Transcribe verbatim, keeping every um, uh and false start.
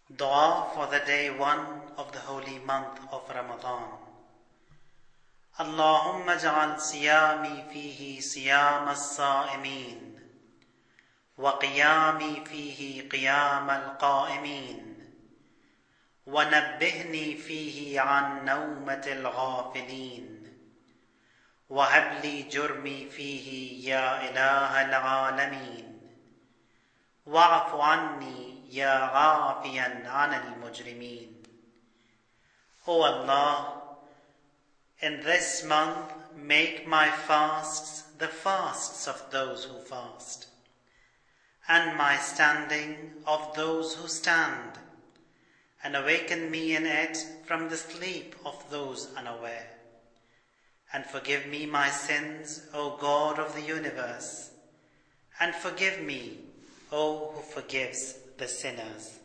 Dua for the day one of the holy month of Ramadan. Allahumma ja'al siyami fihi siyam as-sa'imin wa qiyami fihi qiyam al-qa'imin wa nabbihni fihi an nawmat al-ghafilin wa habli jurmi fihi ya ilaha al-alamin wa'fu anni Ya ghafiyan anil mujrimeen. O Allah, in this month make my fasts the fasts of those who fast, and my standing of those who stand, and awaken me in it from the sleep of those unaware. And forgive me my sins, O God of the universe, and forgive me, O who forgives the sinners.